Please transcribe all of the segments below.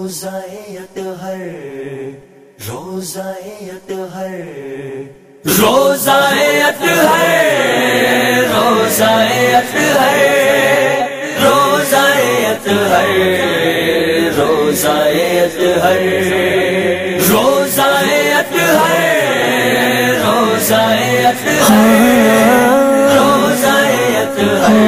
روزائے اطہر روزائے اطہر روزائے اطہر روزائے اطہر روزائے اطہر روزائے اطہر روزائے اطہر روزائے اطہر روزائے اطہر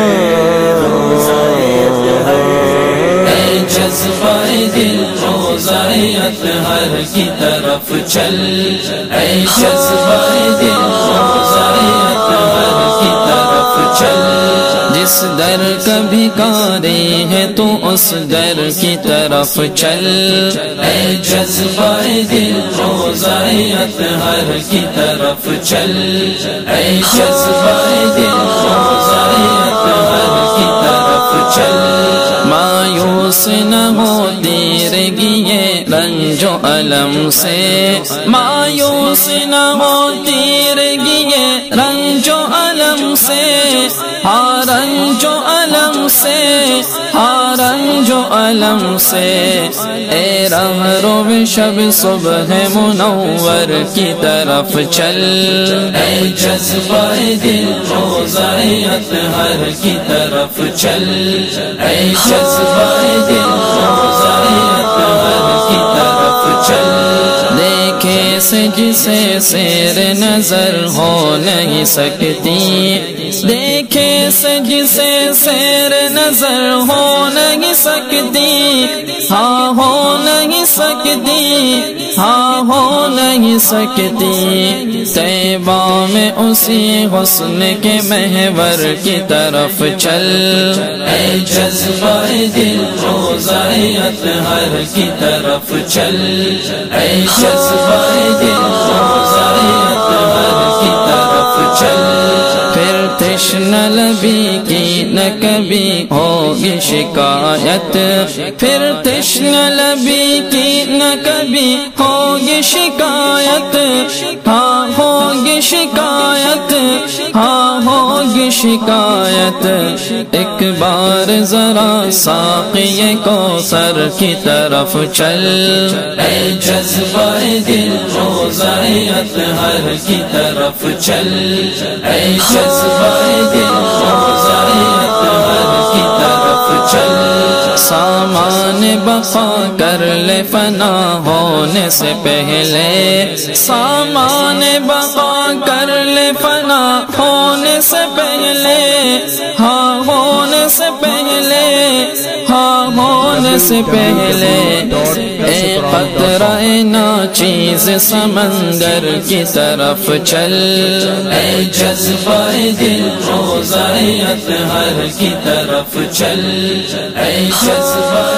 روزائے اطہر اے جذبۂ دل روزائے اطہر کی طرف چل اے جذبۂ دل روزائے اطہر کی طرف چل جس در کا بھکاری ہے تو اس در کی طرف چل اے جذبۂ دل روزائے اطہر کی طرف چل اے جذبۂ دل روزائے اطہر کی طرف چل مایوس نہ ہو تیرگی یہ رنج و الم سے مایوس نہ ہو تیرگی یہ رنج و الم سے ہاں رنج و الم سے ہاں رنج و الم سے اے راہ رو شب صبح منور کی طرف چل اے جذبۂ دل روزائے اطہر کی طرف چل اے جذبۂ دل روزائے اطہر کی طرف چل دیکھے سے جسے سیر نظر ہو نہیں سکتی دیکھے سے جسے سیر نظر ہو نہیں سکتی ہاں ہو نہیں سکتی ہاں ہو نہیں سکتی طیبہ میں اسی حسن کے محور کی طرف چل اے جذبۂ دل روزائے اطہر کی طرف چل اے جذبۂ دل روزائے اطہر کی طرف چل پھر تشنہ لبی کی نہ کبھی ہوگی شکایت پھر تشنہ لبی کی نہ کبھی ہوگی شکایت ہاں ہوگی شکایت ہاں ہوگی شکایت ایک بار ذرا ساقی کوثر کی طرف چل اے جذبۂ دل روزائے اطہر کی طرف چل اے جذبۂ دل روزائے اطہر کی طرف چل سامان بقا کر لے فنا ہونے سے پہلے سامان بقا کر لے فنا ہونے سے پہلے ہاں ہونے سے پہلے ہاں ہونے سے پہلے اے قطرہ ناچیز سمندر کی طرف چل اے جذبۂ دل روزائے اطہر کی طرف چل اے جذبۂ